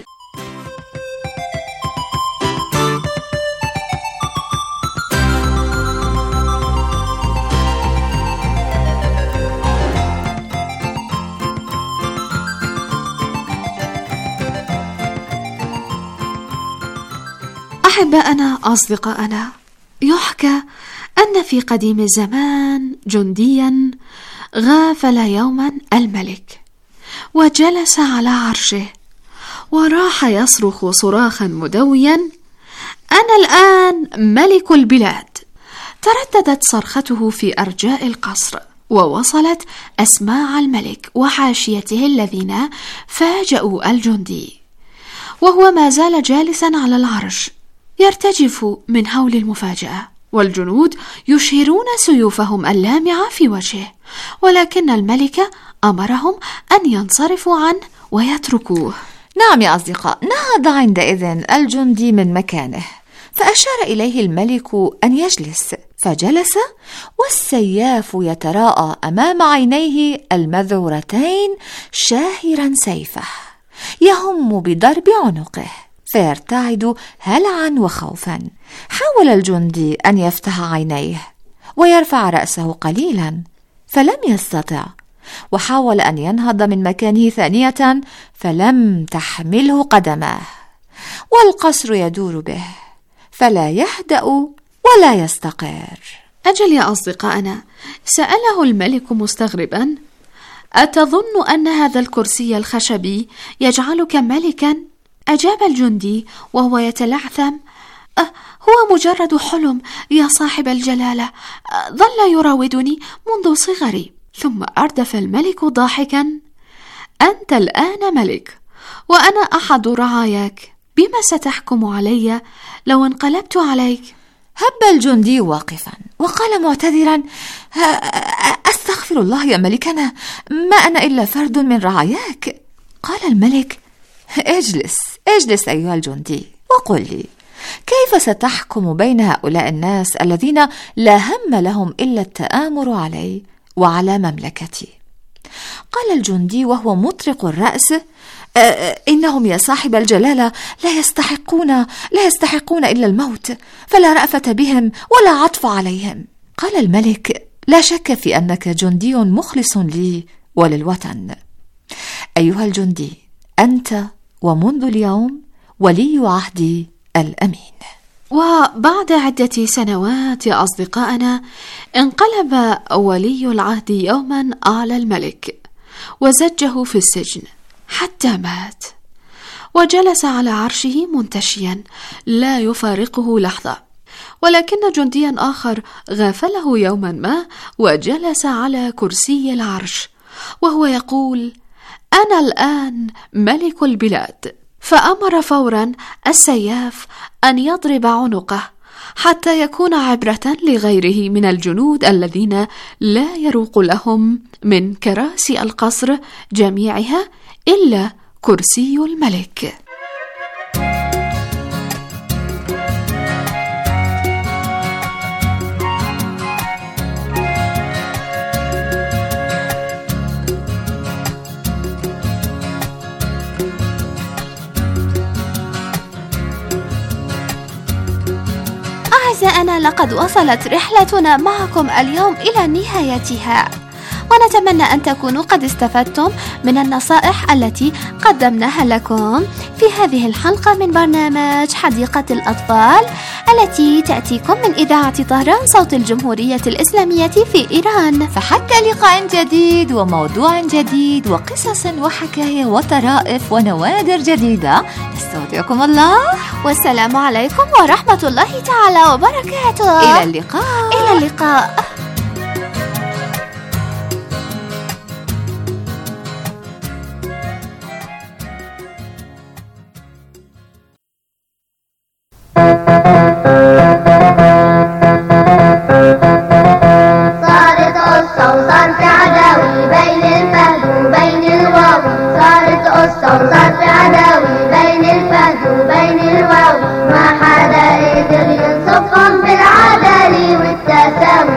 أحبائنا أصدقائنا، يحكى أن في قديم الزمان جنديا غافل يوما الملك وجلس على عرشه وراح يصرخ صراخا مدويا: أنا الآن ملك البلاد. ترددت صرخته في أرجاء القصر ووصلت أسماع الملك وحاشيته الذين فاجأوا الجندي وهو ما زال جالسا على العرش يرتجف من هول المفاجأة، والجنود يشهرون سيوفهم اللامعة في وجهه، ولكن الملك أمرهم أن ينصرفوا عنه ويتركوه. نعم يا أصدقاء، نهض عندئذ الجندي من مكانه فأشار إليه الملك أن يجلس، فجلس والسياف يتراءى أمام عينيه المذعورتين شاهرا سيفه يهم بضرب عنقه. فيرتعد هلعا وخوفا. حاول الجندي أن يفتح عينيه ويرفع رأسه قليلا فلم يستطع، وحاول أن ينهض من مكانه ثانية فلم تحمله قدماه، والقصر يدور به فلا يهدأ ولا يستقر. أجل يا أصدقائنا، سأله الملك مستغربا: أتظن أن هذا الكرسي الخشبي يجعلك ملكا؟ أجاب الجندي وهو يتلعثم: هو مجرد حلم يا صاحب الجلالة، ظل يراودني منذ صغري. ثم أردف الملك ضاحكا: أنت الآن ملك وأنا أحد رعاياك، بما ستحكم علي لو انقلبت عليك؟ هب الجندي واقفا وقال معتذرا: أستغفر الله يا ملكنا، ما أنا إلا فرد من رعاياك. قال الملك: اجلس أيها الجندي وقل لي، كيف ستحكم بين هؤلاء الناس الذين لا هم لهم إلا التآمر علي وعلى مملكتي؟ قال الجندي وهو مطرق الرأس: إنهم يا صاحب الجلالة لا يستحقون إلا الموت، فلا رأفة بهم ولا عطف عليهم. قال الملك: لا شك في أنك جندي مخلص لي وللوطن. أيها الجندي، أنت ومنذ اليوم ولي عهدي الأمين. وبعد عدة سنوات يا أصدقائنا، انقلب ولي العهد يوما على الملك وزجه في السجن حتى مات، وجلس على عرشه منتشيا لا يفارقه لحظة. ولكن جنديا آخر غافله يوما ما وجلس على كرسي العرش وهو يقول: أنا الآن ملك البلاد. فأمر فورا السياف أن يضرب عنقه حتى يكون عبرة لغيره من الجنود الذين لا يروق لهم من كراسي القصر جميعها إلا كرسي الملك. أعزائنا، لقد وصلت رحلتنا معكم اليوم إلى نهايتها، ونتمنى أن تكونوا قد استفدتم من النصائح التي قدمناها لكم في هذه الحلقة من برنامج حديقة الأطفال التي تأتيكم من إذاعة طهران صوت الجمهورية الإسلامية في إيران. فحتى لقاء جديد وموضوع جديد وقصص وحكاية وطرائف ونوادر جديدة، نستودعكم الله، والسلام عليكم ورحمة الله تعالى وبركاته. إلى اللقاء. إلى اللقاء. صارت قصة وصار في عداوي بين الفهد وبين الواو، صارت قصة وصار في عداوي بين الفهد وبين الواو، ما حدا قدر ينصفهم بالعدالة والتساوي.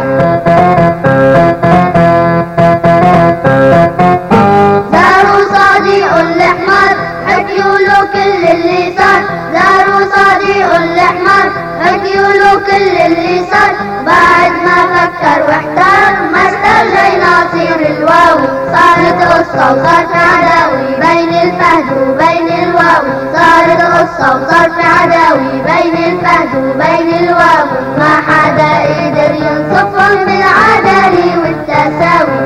زاروا صديق الحمار حكيوا له كل اللي صار، زاروا صديق الحمار حكيوا له كل اللي صار، بعد ما فكر واحتار ما استرجع يناصر الواو. صارت قصة وصار في عداوي بين الفهد وبين الواو، صارت قصة وصار في عداوي بين الفهد وبين الواو، ما حدا قدر ينصفهم بالعدالة والتساوي.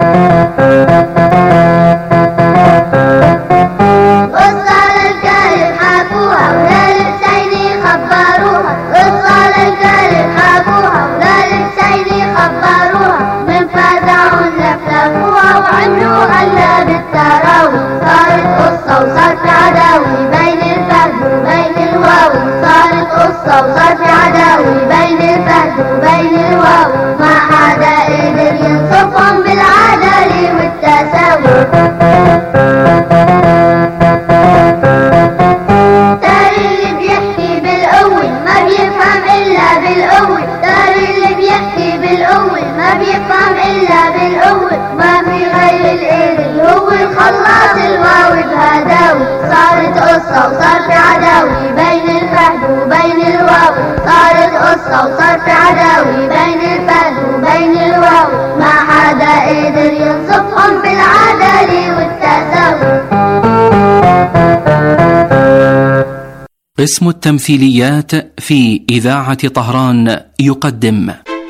قصة للكلب حكوها وللحسيني خبروها، قصة للكلب حكوها وللحسيني خبروها، من فزعوا لفلفوها وعملوا هلا بالتراوي. صارت قصة وصار في عداوي بين الفهد وبين الواو، صارت قصة وصار في عداوي بين الفهد وبين الواو، ما حدا قدر ينصفهم بالعدالة والتساوي. تاري اللي بيحكي بالقوة ما بيفهم إلا بالقوة، تاري اللي بيحكي بالقوة ما بيفهم إلا بالقوة، ما في غير القدر هو الخلاص الواو بهداوي. صارت قصة وصار في عداوي لو صار في عداوي بين الفهد وبين الواو ما حدا قدر ينصفهم بالعدل والتساوي. قسم التمثيليات في إذاعة طهران يقدم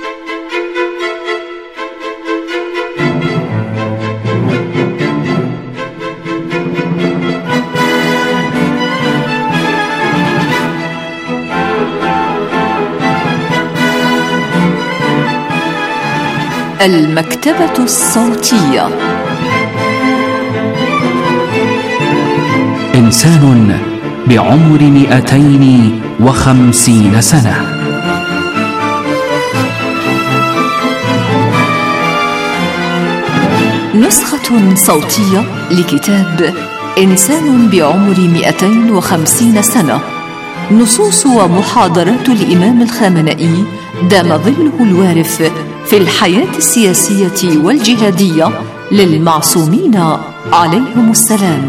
المكتبة الصوتية. إنسان بعمر 250 سنة. نسخة صوتية لكتاب إنسان بعمر 250 سنة، نصوص ومحاضرات الإمام الخامنئي دام ظله الوارف في الحياة السياسية والجهادية للمعصومين عليهم السلام.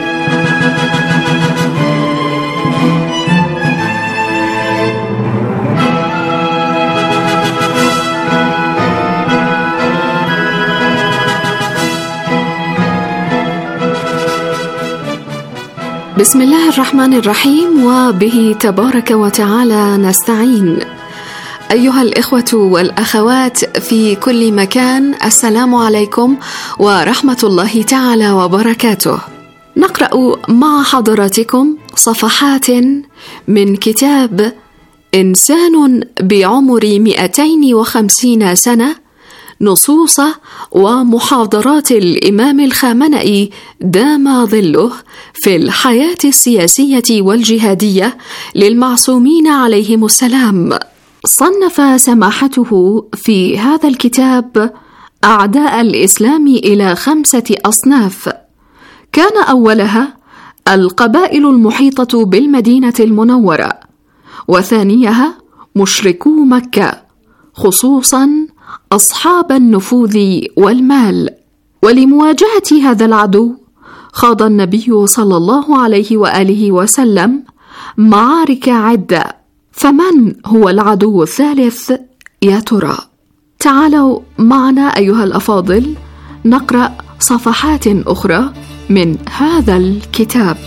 بسم الله الرحمن الرحيم، وبه تبارك وتعالى نستعين. أيها الإخوة والأخوات في كل مكان، السلام عليكم ورحمة الله تعالى وبركاته. نقرأ مع حضراتكم صفحات من كتاب إنسان بعمر 250 سنة، نصوص ومحاضرات الإمام الخامنئي دام ظله في الحياة السياسية والجهادية للمعصومين عليهم السلام. صنف سماحته في هذا الكتاب أعداء الإسلام إلى 5 أصناف، كان أولها القبائل المحيطة بالمدينة المنورة، وثانيها مشركو مكة، خصوصا أصحاب النفوذ والمال. ولمواجهة هذا العدو خاض النبي صلى الله عليه وآله وسلم معارك عدة. فمن هو العدو الثالث يا ترى؟ تعالوا معنا أيها الأفاضل نقرأ صفحات أخرى من هذا الكتاب.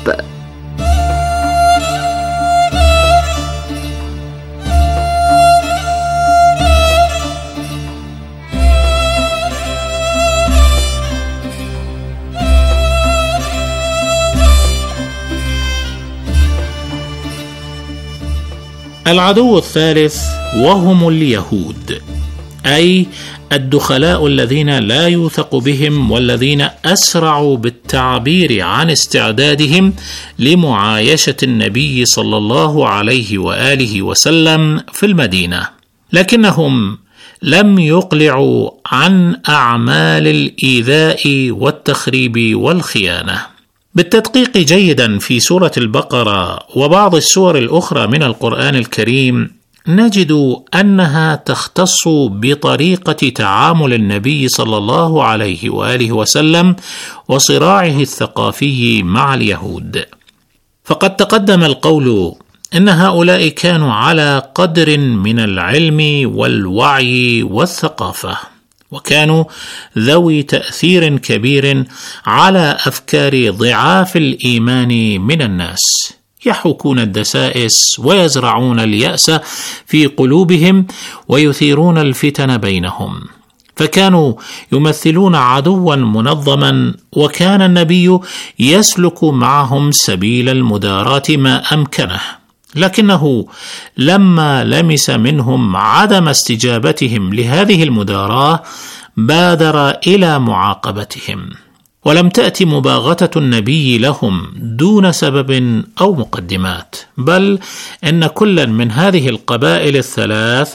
العدو الثالث وهم اليهود، أي الدخلاء الذين لا يوثق بهم والذين أسرعوا بالتعبير عن استعدادهم لمعايشة النبي صلى الله عليه وآله وسلم في المدينة، لكنهم لم يقلعوا عن أعمال الإيذاء والتخريب والخيانة. بالتدقيق جيدا في سورة البقرة وبعض السور الأخرى من القرآن الكريم نجد أنها تختص بطريقة تعامل النبي صلى الله عليه وآله وسلم وصراعه الثقافي مع اليهود. فقد تقدم القول إن هؤلاء كانوا على قدر من العلم والوعي والثقافة، وكانوا ذوي تأثير كبير على أفكار ضعاف الإيمان من الناس، يحوكون الدسائس ويزرعون اليأس في قلوبهم ويثيرون الفتن بينهم، فكانوا يمثلون عدوا منظما، وكان النبي يسلك معهم سبيل المداراة ما أمكنه، لكنه لما لمس منهم عدم استجابتهم لهذه المداراة بادر إلى معاقبتهم، ولم تأتي مباغتة النبي لهم دون سبب أو مقدمات، بل إن كل من هذه القبائل الثلاث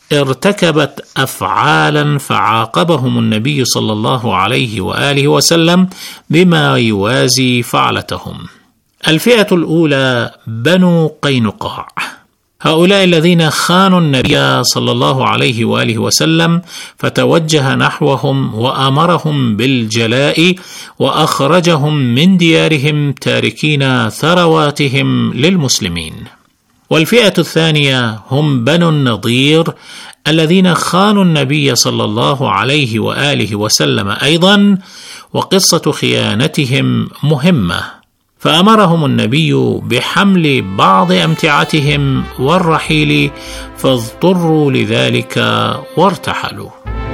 ارتكبت أفعالا فعاقبهم النبي صلى الله عليه وآله وسلم بما يوازي فعلتهم. الفئة الأولى بنو قينقاع، هؤلاء الذين خانوا النبي صلى الله عليه وآله وسلم، فتوجه نحوهم وأمرهم بالجلاء وأخرجهم من ديارهم تاركين ثرواتهم للمسلمين. والفئة الثانية هم بنو النضير الذين خانوا النبي صلى الله عليه وآله وسلم أيضا، وقصة خيانتهم مهمة، فأمرهم النبي بحمل بعض أمتعتهم والرحيل، فاضطروا لذلك وارتحلوا.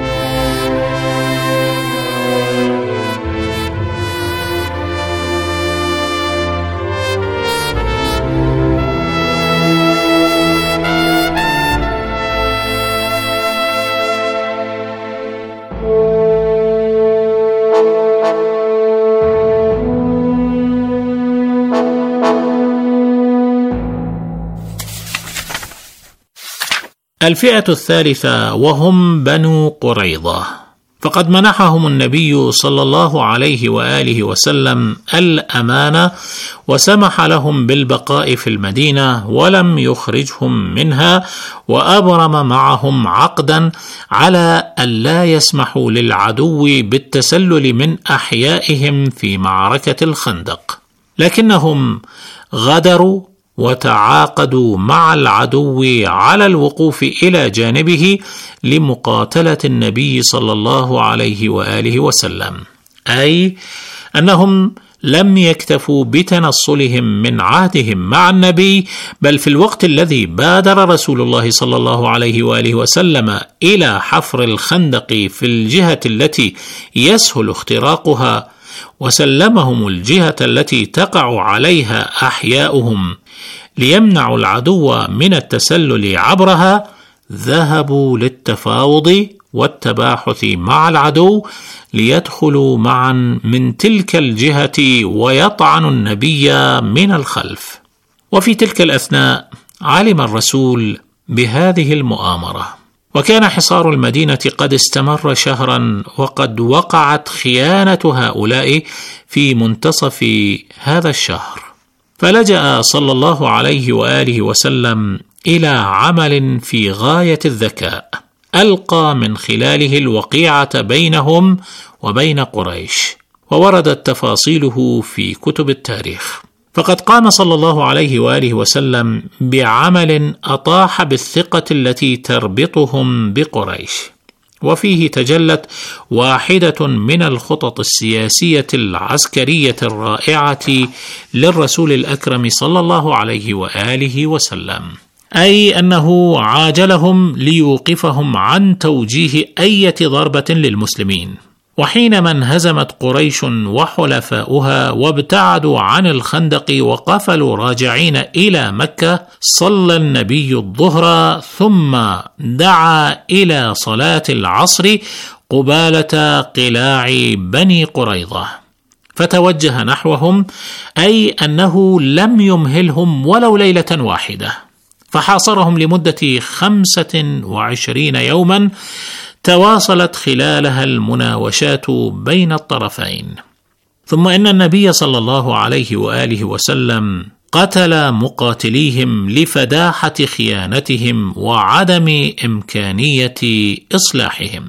الفئة الثالثة وهم بنو قريظة، فقد منحهم النبي صلى الله عليه وآله وسلم الأمانة، وسمح لهم بالبقاء في المدينة ولم يخرجهم منها، وأبرم معهم عقدا على ألا يسمحوا للعدو بالتسلل من أحيائهم في معركة الخندق، لكنهم غدروا وتعاقدوا مع العدو على الوقوف إلى جانبه لمقاتلة النبي صلى الله عليه وآله وسلم، أي أنهم لم يكتفوا بتنصلهم من عهدهم مع النبي، بل في الوقت الذي بادر رسول الله صلى الله عليه وآله وسلم إلى حفر الخندق في الجهة التي يسهل اختراقها، وسلمهم الجهة التي تقع عليها أحياؤهم ليمنعوا العدو من التسلل عبرها، ذهبوا للتفاوض والتباحث مع العدو ليدخلوا معا من تلك الجهة ويطعنوا النبي من الخلف. وفي تلك الأثناء علم الرسول بهذه المؤامرة، وكان حصار المدينة قد استمر شهرا، وقد وقعت خيانة هؤلاء في منتصف هذا الشهر، فلجأ صلى الله عليه وآله وسلم إلى عمل في غاية الذكاء ألقى من خلاله الوقيعة بينهم وبين قريش، ووردت تفاصيله في كتب التاريخ. فقد قام صلى الله عليه وآله وسلم بعمل أطاح بالثقة التي تربطهم بقريش، وفيه تجلت واحدة من الخطط السياسية العسكرية الرائعة للرسول الأكرم صلى الله عليه وآله وسلم، أي أنه عاجلهم ليوقفهم عن توجيه أي ضربة للمسلمين. وحينما انهزمت قريش وحلفاؤها وابتعدوا عن الخندق وقفلوا راجعين إلى مكة، صلى النبي الظهر ثم دعا إلى صلاة العصر قبالة قلاع بني قريظة، فتوجه نحوهم، أي أنه لم يمهلهم ولو ليلة واحدة، فحاصرهم لمدة 25 يوما تواصلت خلالها المناوشات بين الطرفين. ثم إن النبي صلى الله عليه وآله وسلم قتل مقاتليهم لفداحة خيانتهم وعدم إمكانية إصلاحهم.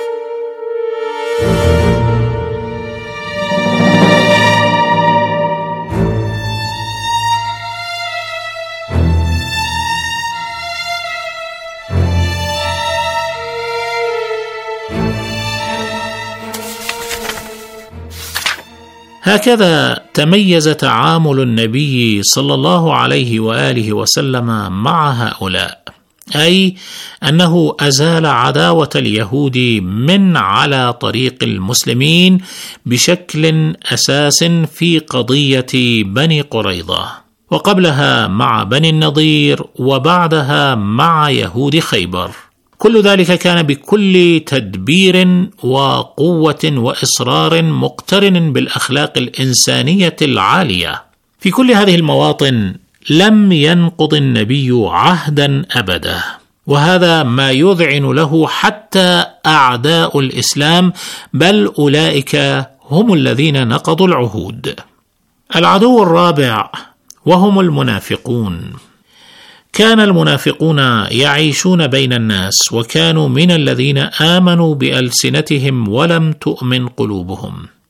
هكذا تميز تعامل النبي صلى الله عليه وآله وسلم مع هؤلاء، أي أنه أزال عداوة اليهود من على طريق المسلمين بشكل أساس في قضية بني قريظة، وقبلها مع بني النضير، وبعدها مع يهود خيبر. كل ذلك كان بكل تدبير وقوة وإصرار مقترن بالأخلاق الإنسانية العالية. في كل هذه المواطن لم ينقض النبي عهدا أبدا، وهذا ما يذعن له حتى أعداء الإسلام، بل أولئك هم الذين نقضوا العهود. العدو الرابع وهم المنافقون. كان المنافقون يعيشون بين الناس، وكانوا من الذين آمنوا بألسنتهم ولم تؤمن قلوبهم،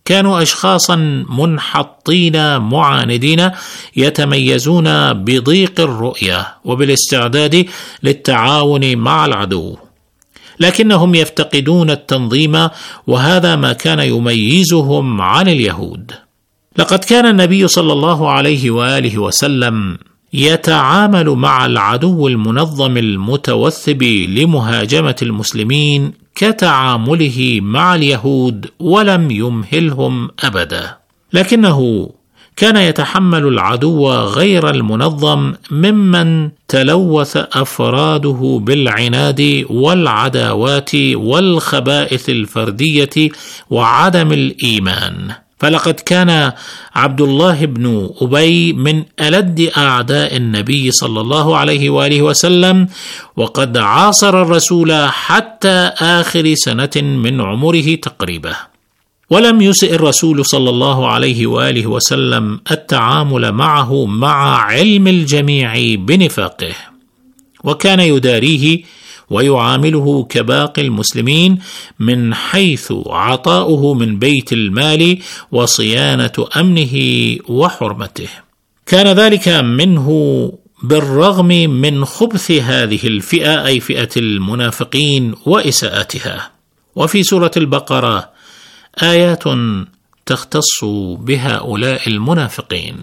كانوا أشخاصا منحطين معاندين يتميزون بضيق الرؤية وبالاستعداد للتعاون مع العدو، لكنهم يفتقدون التنظيم، وهذا ما كان يميزهم عن اليهود. لقد كان النبي صلى الله عليه وآله وسلم يتعامل مع العدو المنظم المتوثب لمهاجمة المسلمين كتعامله مع اليهود، ولم يمهلهم أبدا، لكنه كان يتحمل العدو غير المنظم ممن تلوث أفراده بالعناد والعداوات والخبائث الفردية وعدم الإيمان. فلقد كان عبد الله بن أبي من ألد أعداء النبي صلى الله عليه وآله وسلم، وقد عاصر الرسول حتى آخر سنة من عمره تقريبا، ولم يسئ الرسول صلى الله عليه وآله وسلم التعامل معه مع علم الجميع بنفاقه، وكان يداريه ويعامله كباقي المسلمين من حيث عطاؤه من بيت المال وصيانة أمنه وحرمته. كان ذلك منه بالرغم من خبث هذه الفئة، أي فئة المنافقين، وإساءتها. وفي سورة البقرة آيات تختص بهؤلاء المنافقين.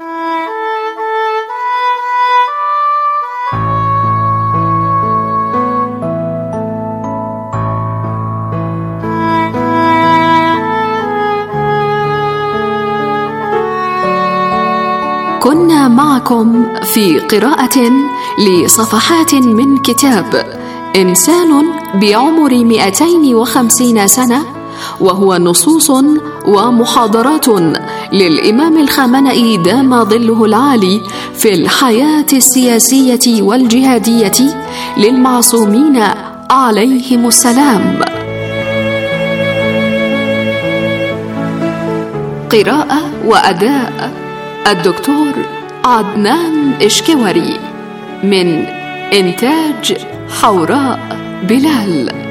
كنا معكم في قراءة لصفحات من كتاب إنسان بعمر 250 سنة، وهو نصوص ومحاضرات للإمام الخامنئي دام ظله العالي في الحياة السياسية والجهادية للمعصومين عليهم السلام. قراءة وأداء الدكتور عدنان إشكوري، من إنتاج حوراء بلال.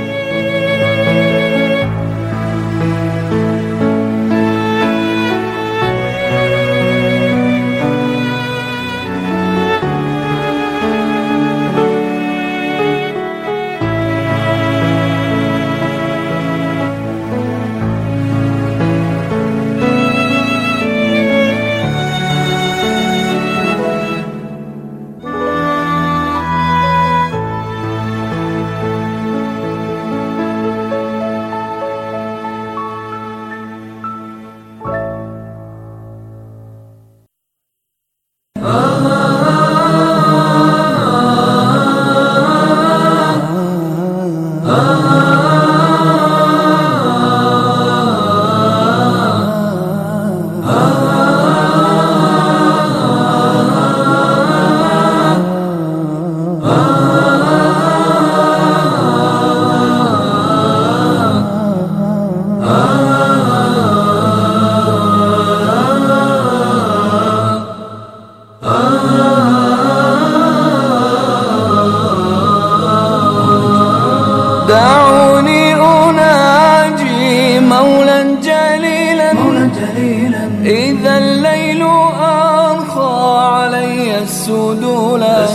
دعوني أناجي مولا جليلا إذا الليل أرخى علي السدولا.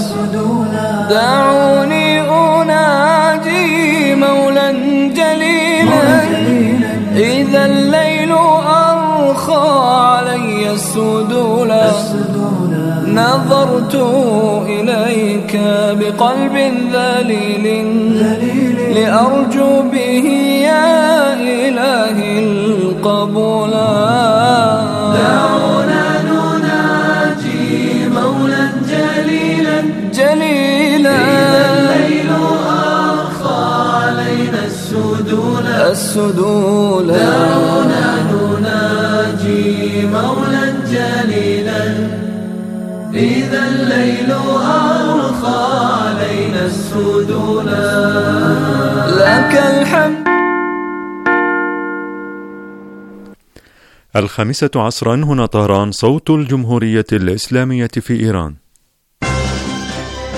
دعوني أناجي مولا جليلا إذا الليل أرخى علي السدولا. نظرت إليك بقلب ذليل لأرجو به يا إلهي القبول. دعونا نناجي مولا جليلا إذا الليل أرخى علينا السدول. دعونا نناجي مولا جليلا إذا الليل أرخى علينا السدول. لك الحمد. 5:00 عصرا، هنا طهران، صوت الجمهورية الإسلامية في إيران.